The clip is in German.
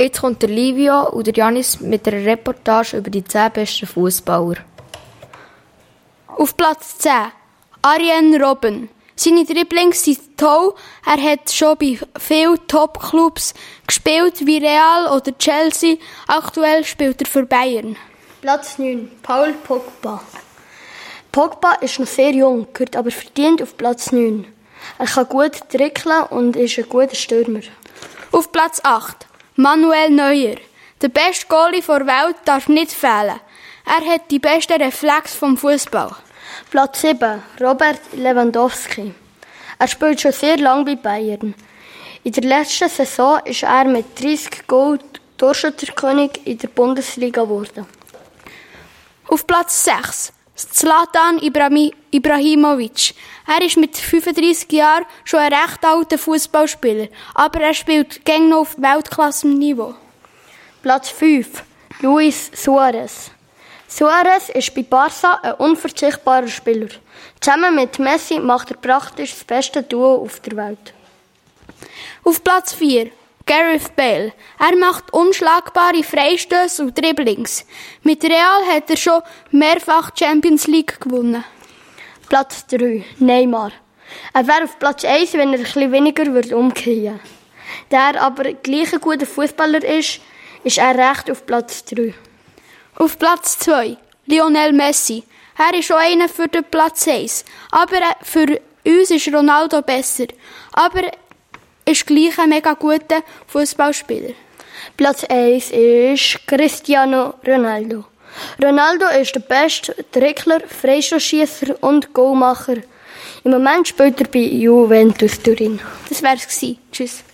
Jetzt kommt der Livio und der Janis mit einer Reportage über die 10 besten Fußballer. Auf Platz 10, Arjen Robben. Seine Dribblings sind toll. Er hat schon bei vielen Top-Clubs gespielt, wie Real oder Chelsea. Aktuell spielt er für Bayern. Platz 9, Paul Pogba. Pogba ist noch sehr jung, gehört aber verdient auf Platz 9. Er kann gut dribbln und ist ein guter Stürmer. Auf Platz 8, Manuel Neuer. Der beste Goalie der Welt darf nicht fehlen. Er hat die besten Reflexe vom Fußball. Platz 7, Robert Lewandowski. Er spielt schon sehr lange bei Bayern. In der letzten Saison ist er mit 30 Goal Torschützenkönig in der Bundesliga geworden. Auf Platz 6, Zlatan Ibrahimovic. Er ist mit 35 Jahren schon ein recht alter Fußballspieler, aber er spielt gängig noch auf Weltklassenniveau. Platz 5, Luis Suarez. Suarez ist bei Barca ein unverzichtbarer Spieler. Zusammen mit Messi macht er praktisch das beste Duo auf der Welt. Auf Platz 4, Gareth Bale. Er macht unschlagbare Freistöße und Dribblings. Mit Real hat er schon mehrfach Champions League gewonnen. Platz 3, Neymar. Er wäre auf Platz 1, wenn er ein bisschen weniger umkehren würde. Da er aber gleich ein guter Fußballer ist er recht auf Platz 3. Auf Platz 2, Lionel Messi. Er ist schon einer für den Platz 1. Aber für uns ist Ronaldo besser. Aber ist gleich ein mega guter Fußballspieler. Platz 1 ist Cristiano Ronaldo. Ronaldo ist der beste Dribbler, Freistoßschießer und Goalmacher. Im Moment spielt er bei Juventus Turin. Das wär's gewesen. Tschüss.